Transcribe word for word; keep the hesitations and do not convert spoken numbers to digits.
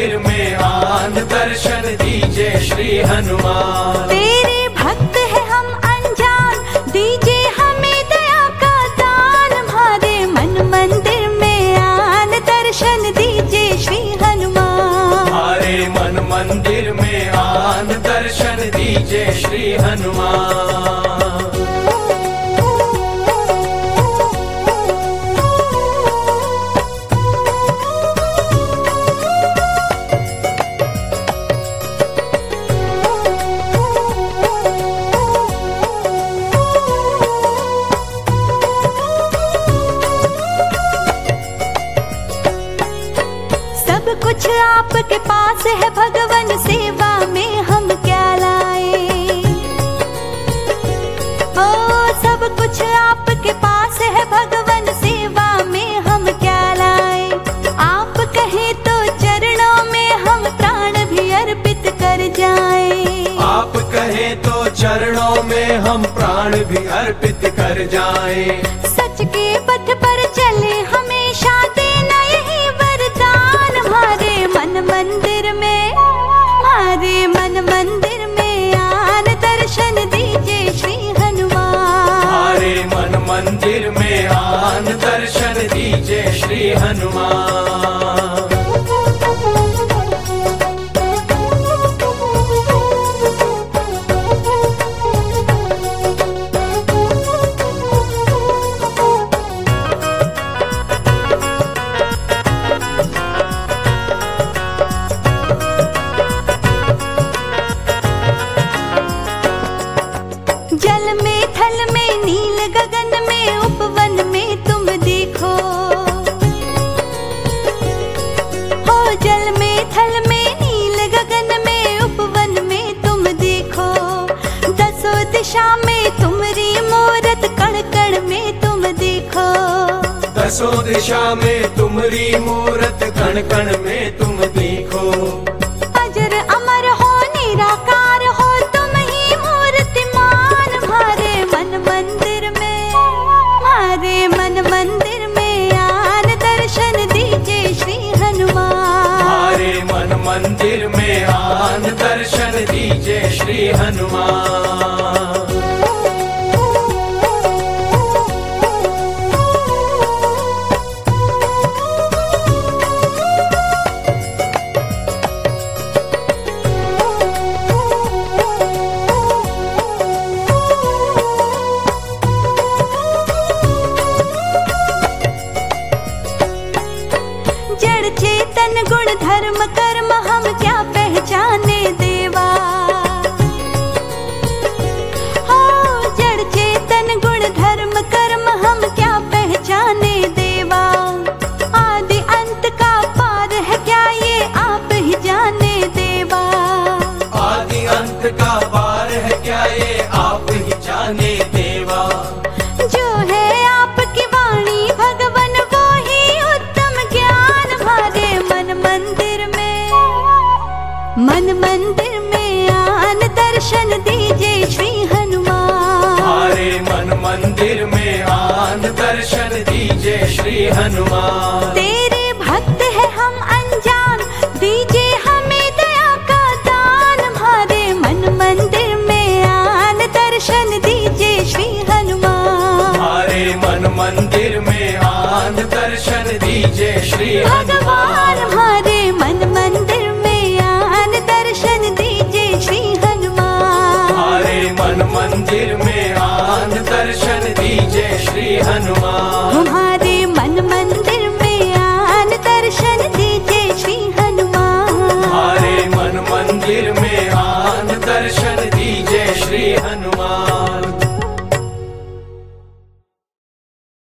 मंदिर में आन दर्शन दीजिए श्री हनुमान। तेरे भक्त है हम अनजान, दीजिए हमें दया का दान। हमारे मन मंदिर में आन दर्शन दीजिए श्री हनुमान। हमारे मन मंदिर में आन दर्शन दीजिए श्री हनुमान। कुछ आपके पास है भगवन, सेवा में हम क्या लाए। ओ सब कुछ आपके पास है भगवन, सेवा में हम क्या लाए। आप कहें तो चरणों में हम प्राण भी अर्पित कर जाएं। आप कहें तो चरणों में हम प्राण भी अर्पित कर जाएं। सच के पथ पर चले हमेशा, देना यही वरदान। हमारे मन मंदिर में, हमारे मन मंदिर में आन दर्शन दीजिए श्री हनुमान। हमारे मन मंदिर में आन दर्शन दीजिए श्री हनुमान। जल में थल में नील गगन में उपवन में तुम देखो। हो जल में थल में नील गगन में उपवन में तुम देखो। दसों दिशा में तुम्हारी मूरत, कण कण में तुम देखो। दसों दिशा में तुम्हारी मूरत, कण कण में तुम देखो। अजर अमर हो निराकार हो तुम ही मूर्तिमान। हमारे मन मंदिर में, हमारे मन मंदिर में आन दर्शन दीजिए श्री हनुमान। हमारे मन मंदिर में आन दर्शन दीजिए श्री हनुमान। जड़ चेतन गुण धर्म कर्म हम क्या पहचाने देवा। हो जड़ चेतन गुण धर्म कर्म हम क्या पहचाने देवा। आदि अंत का पार है क्या ये आप ही जाने देवा। आदि अंत का पार है क्या ये आप ही जाने देवा। जो है आपकी वाणी भगवन, वो ही उत्तम ज्ञान। हमारे मन मंदिर में, मन मंदिर में आन दर्शन दीजिए श्री हनुमान। हमारे मन मंदिर में आन दर्शन दीजिए श्री हनुमान। तेरे भक्त है हम अनजान, दीजिए हमें दया का दान। हमारे मन मंदिर में आन दर्शन दीजिए श्री हनुमान। हमारे मन मंदिर में आन दर्शन दीजिए श्री भगवान। हमारे मन मंदिर में आन दर्शन दीजिए श्री हनुमान। हमारे मन मंदिर में आन दर्शन दीजिए श्री हनुमान।